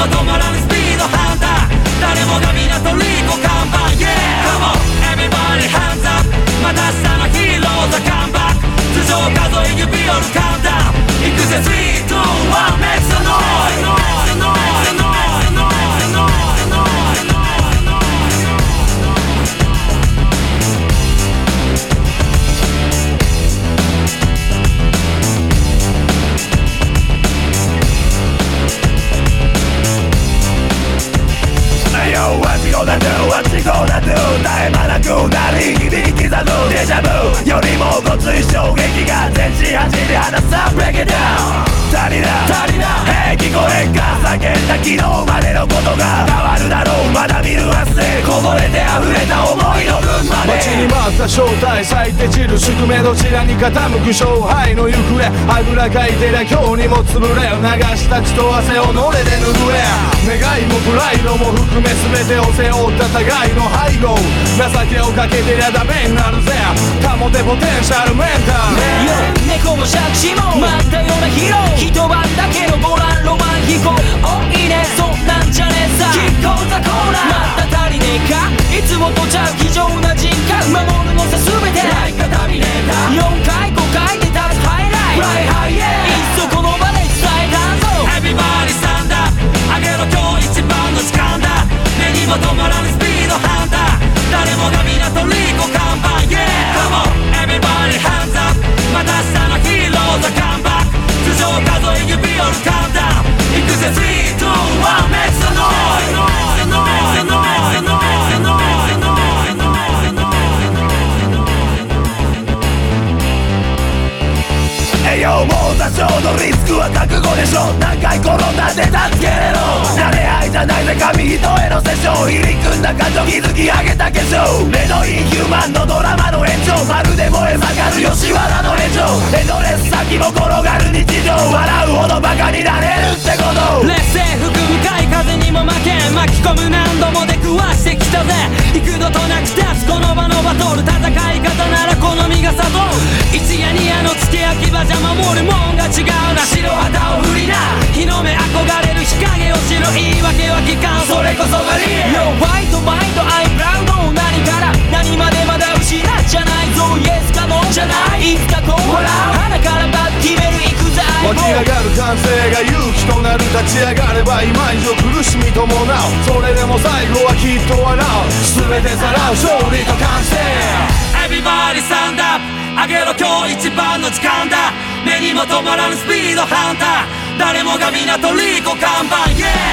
も止まらぬスピードハンター、誰もが港リコ看板 Yeah Come on everybody hands up、 また明日のヒーローザカムバック、頭上数え指折るカウンター、行くぜ3、2、1 Make some noise What you gonna do? What you gonna do? 絶え間なく鳴り響き刻むデジャブよりもごつい衝撃が全身走り放つ Break it down 足りなHey 聞こえんか叫んだ昨日までのことが変わるだろう、まだ見る明日でこぼれて溢れた思いの分まで待ちに待った正体咲いて散る宿命どちらに傾く勝敗の行方、あぐらかいてりゃ今日にも潰れ流した血と汗をのれで拭え、願いもプライドも含め全てを背負った互いの背後、情けをかけてりゃダメになるぜ、保てポテンシャルメンタル、 猫も借子も待ったようなヒーロー、一晩だけのボランロマン飛行、おいいねそんなんじゃねえさ、キッコーザコーラーまた足りねえか、いつもとちゃう非常な人格、守るのさ全てライカタミネーター、4回5回で立つハイライト、フライハイエーいっそこの場で伝えたぞ Everybody stand up、 あげろ今日一番の時間だ、目にも止まらぬスピードハンター、誰もが港リコ看板 Yeah Come on everybody hands up、 また明日のヒーローザカムバック、頭上数え指折るカウンター、行くぜ3、2、1 Make some noiseもう多少のリスクは覚悟でしょ、何回転んだって助けれろ、慣れ合いじゃないぜ紙一重の殺生、入り組んだ感情築き上げた化粧、メドインヒューマンのドラマの延長、まるで燃え盛る吉原の炎上、エンドレス先も転がる日常、笑うほどバカになれるってこと、 劣勢吹く向かい風にも負けん、巻き込む何度も出くわしてきたぜ、幾度となく立つこの場のバトル、戦い方なら好みが悟る、一夜二夜の付け焼き場じゃ守るもんが違うな、白旗を振りな日の目憧れる日陰を知る、言い訳は聞かんそれこそがリアル、 Yo white mind I'm proud、 何から何までまだ失っちゃないぞ、 Yes か No じゃない、いつかこう笑う鼻からバッ決める行くぜ、 湧き上がる感性が勇気となる、立ち上がれば今以上苦しみ伴う、それでも最後はきっと笑う、全てさらう勝利と完成、 Everybody stand up、 あげろ今日一番の時間だ、目にも止まらぬスピードハンター、誰もが港リコ看板 Yeah